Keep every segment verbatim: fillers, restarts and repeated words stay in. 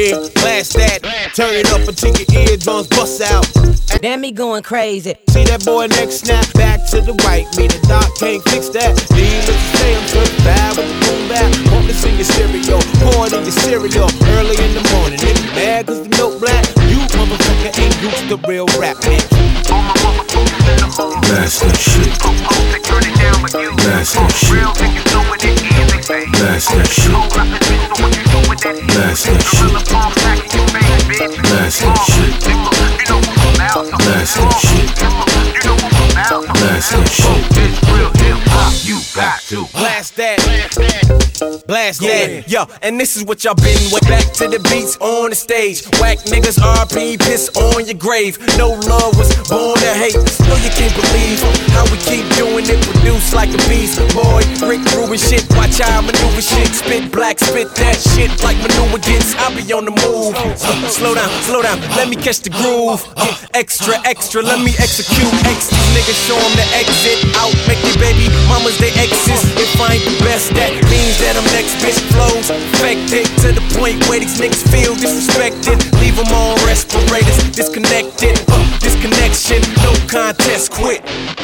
Yeah, blast that. Turn it up until your eardrums bust out. Damn me going crazy. See that boy next snap, back to the right. Me the doc can't fix that. Needless to say, I'm certified with the boom bap. Want this in your stereo, pour it in your cereal. Early in the morning, nigga mad cause the milk black. You motherfucker ain't used to real rap, man. Blast that shit. Blast that shit. Blast that shit. Blast that shit. Blast that shit. Blast that shit. Blast that shit. You got to blast that. Blast that. Yo, and this is what y'all been with. Back to the beats on the stage. Whack niggas R P, piss on your grave. No love was born to hate. No, you can't believe how we keep doing it. Produce like a beast. Boy, Rick Rubin shit. Watch how I maneuver shit. Spit black, spit that shit like maneuver gets. I be on the move. Uh, slow down, slow down. Let me catch the groove. Uh, extra, extra. Let me execute. X these niggas, show them the exit. Out, make their baby mamas they exes. If I ain't the best, that means that I'm next. Bitch flows infected to the point where these niggas feel disrespected. Leave them on respirators, disconnected. Uh, disconnection, no contest, quit.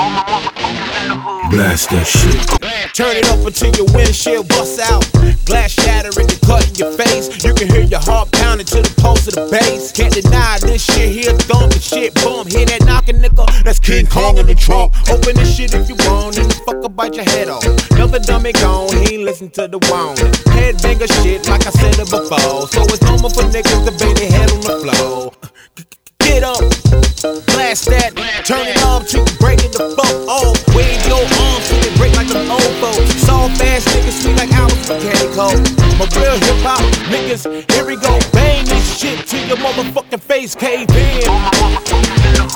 Blast that shit. Turn it up until your windshield busts out. Glass shattering, you cut in your face. You can hear your heart pounding to the pulse of the bass. Can't deny this shit here, thumping shit, boom. Hear that knocking, nigga? That's King Kong in the trunk. Open this shit if you want, and the fucker bite your head off. Another dummy gone, he ain't listen to the wound. Headbanger shit, like I said it before. So it's normal for niggas to bang their head on the floor. Get up, blast that, turn it up till you break it the fuck off. Wave your arms till they break like them old folks. Soft ass niggas sweet like Alex Mechanical. My real hip hop niggas, here we go. Bang this shit till your motherfucking face cave in.